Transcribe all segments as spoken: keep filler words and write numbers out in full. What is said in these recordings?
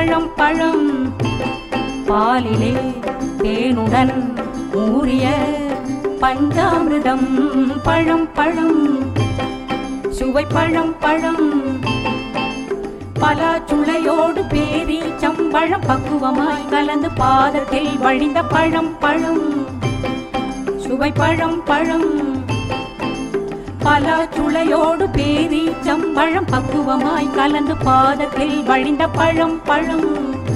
பழம் பழம் பாலிலே தேனுடன் ஊறிய பஞ்சாமிர்தம் பழம் பழம் சுவை பழம் பழம் பலாச்சுளையோடு பேரி சம்பழம் பக்குவமாய் கலந்து பாதத்தில் வழிந்த பழம் பழம் சுவை பழம் பழம் பலாச்சுளையோடு பேரி சம்பழம் பக்குவமாய் கலந்து பாதத்தில் வழிந்த பழம் பழம்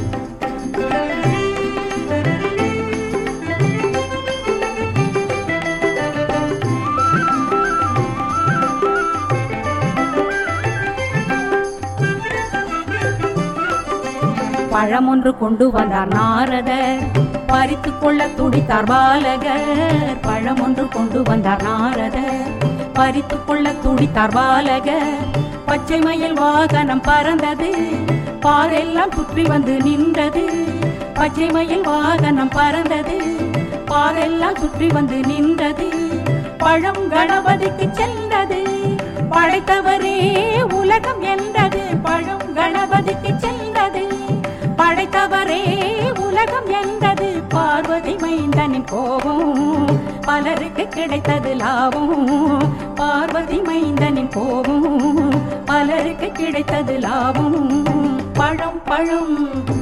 பழமொன்று கொண்டு வந்தார் நாரதர் பறித்து கொள்ள துடித்தார் பாலகர் பழமொன்று கொண்டு வந்தார் நாரதர் பறித்து கொள்ள துடித்தார் பாலகர் பச்சை மயில் வாகனம் பறந்தது பாரெல்லாம் சுற்றி வந்து நின்றது பச்சை மயில் வாகனம் பறந்தது பாரெல்லாம் சுற்றி வந்து நின்றது பழம் கணபதிக்கு சென்றது படைத்தவரே உலகம் என்றது பழம் கணபதிக்கு சென்றது படைத்தவரே உலகம் என்றது பார்வதி மைந்தனின் கோபம் பலருக்கு கிடைத்தது லாபம் பார்வதி மைந்தனின் கோபம் பலருக்கு கிடைத்தது லாபம் பழம் பழம்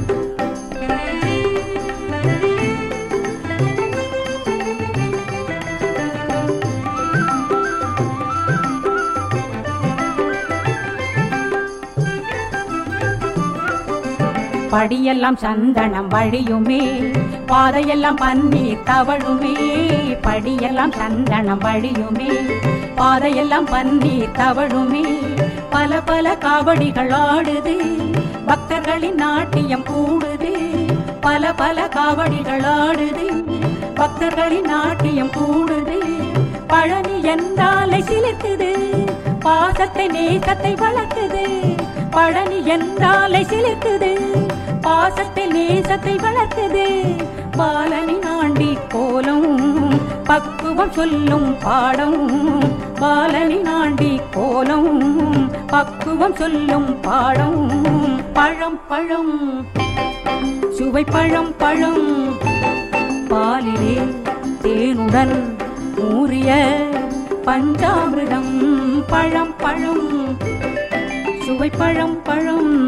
படியெல்லாம் சந்தனம் வழியுமே பாதையெல்லாம் பன்னீர் தவழுமே படியெல்லாம் சந்தனம் வழியுமே பாதையெல்லாம் பன்னீர் தவழுமே பல பல காவடிகள் ஆடுது பக்தர்களின் நாட்டியம் கூடுது பல பல காவடிகள் ஆடுது பக்தர்களின் நாட்டியம் கூடுது பழனி என்றாலை சிலிர்க்குது பாசத்தை நேசத்தை வளர்க்குது பழனி என்றாலை சிலிர்க்குது பாசத்தை நேசத்தை வளர்க்குது பாலனி நாண்டி கோலம் பக்குவம் சொல்லும் பாடம் பாலனி நாண்டி கோலம் பக்குவம் சொல்லும் பாடம் பழம் பழம் சுவை பழம் பழம் பாலிலே தேனுடன் ஊறிய பஞ்சாமிர்தம் பழம் பழம் சுவை பழம் பழம்